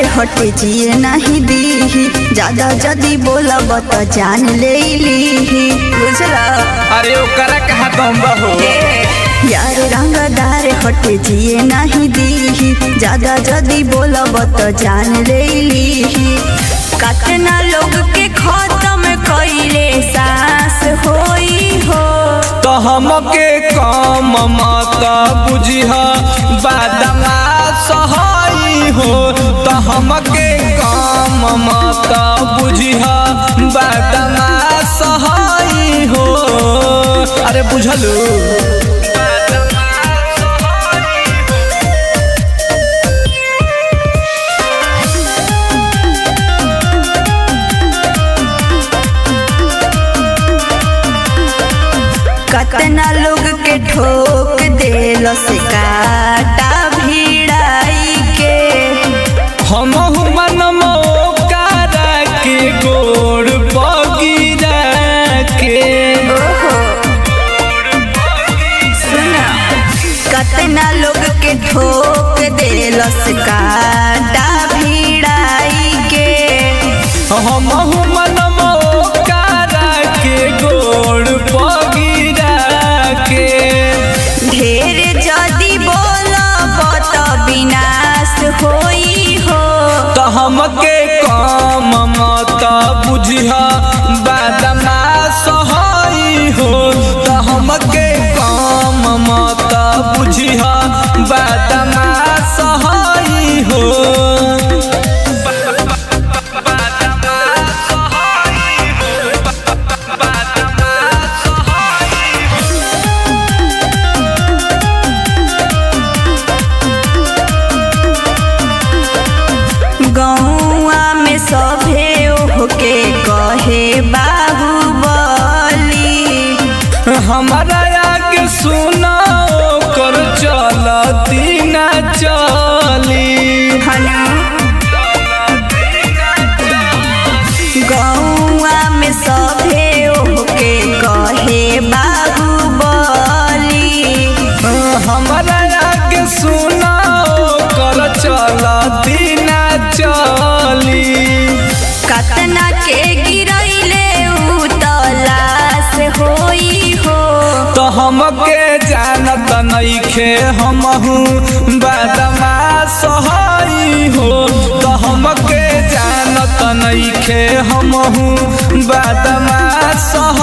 हटे जिए नहीं दी, ज्यादा जदी बोलब तो जान ले ली। बुझला अरे ओकरा कहा दम बहो यार रंगदार हटे जिए नहीं दी, ज्यादा जदी बोलब तो जान ले ली। कतना लोग के खत्म कइले सांस होई हो, तो हमके कम मत बुझिह बादमा सहाई हो। तो हमके कम मत बुझिह बादमा सहाई हो। अरे बुझलू कतना लोग के ठोक देल से काटा भिड़ाई के। हम मनमो कारा के गोड़ बगिरा के। सुना कतना लोग के ठोक देल से काटा भिड़ाई के। हम मनमो कारा के गोड़ बगिरा के। ढेर जदी बोलब तो विनाश होई हो, तो हमके कम मत बुझिह बादमा सहाई हो। तो हमके कम मत बुझिह बादमा सहाई हो। गौआ में सभे होके कहे बाहुबली। हमारा आगे सुना कर चलती न चली। गौआ में सभे होके कहे बाहुबली। हमारा आगे सुना कर चलती न चली। कतना के गिरैले उ तलाश होई हो, तो हमके जानत नइखे हमहू बादमा सहाई हो। तो हमके जानत नइखे हमहू बादमा सहाई